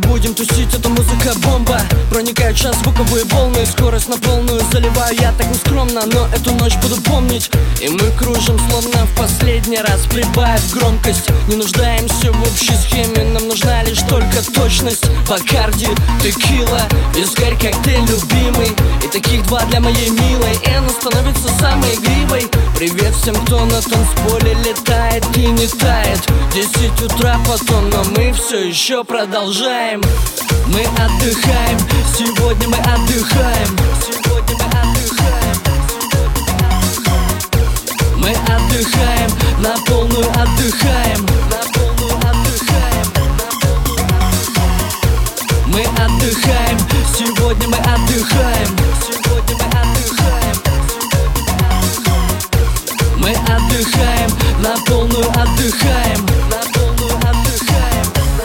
будем тусить, это музыка бомба. Проникает час звуковые волны, скорость на полную заливаю я так нескромно, но эту ночь буду помнить. И мы кружим, словно в последний раз, прибавив громкость. Не нуждаемся в общей схеме, нам нужна лишь только точность. Бакарди, текила, вискарь, коктейль любимый. И таких два для моей милой, и она становится самой игривой. Привет всем, кто на танцполе летает и не тает. 10 утра потом, но мы все еще продолжаем. Мы отдыхаем, сегодня мы отдыхаем. Сегодня мы отдыхаем. Мы отдыхаем, на полную отдыхаем. На полную отдыхаем. Мы отдыхаем, сегодня мы отдыхаем. Сегодня мы отдыхаем. Мы отдыхаем, на полную отдыхаем. На полную отдыхаем.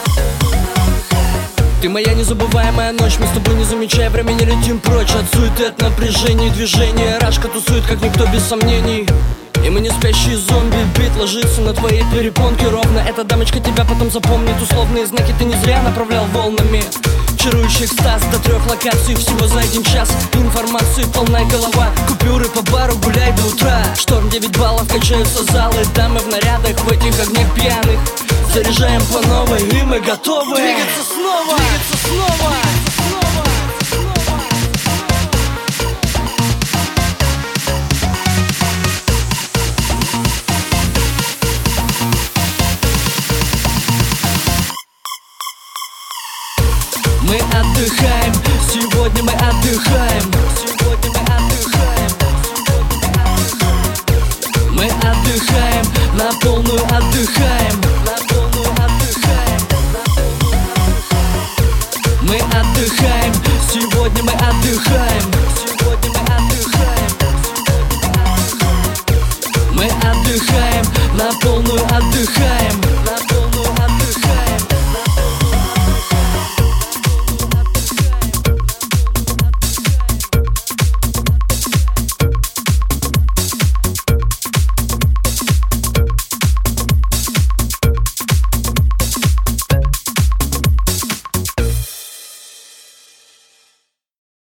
Ты моя незабываемая ночь, мы с тобой не замечая времени летим прочь от суеты, от напряжения и движения. Рашка тусует, как никто, без сомнений. И мы не спящие зомби, бит ложится на твоей перепонке ровно. Эта дамочка тебя потом запомнит, условные знаки ты не зря направлял волнами. Чарующий экстаз до 3 локаций всего за 1 час. Информации полная голова, купюры по бару, гуляй до утра. Шторм 9 баллов, качаются залы, дамы в нарядах, в этих огнях пьяных. Заряжаем по новой, и мы готовы двигаться снова, двигаться снова. Мы отдыхаем, сегодня мы отдыхаем. Сегодня мы отдыхаем. Мы отдыхаем, на полную отдыхаем. На полную отдыхаем. Мы отдыхаем, сегодня мы отдыхаем. Сегодня мы отдыхаем. Мы отдыхаем, на полную отдыхаем.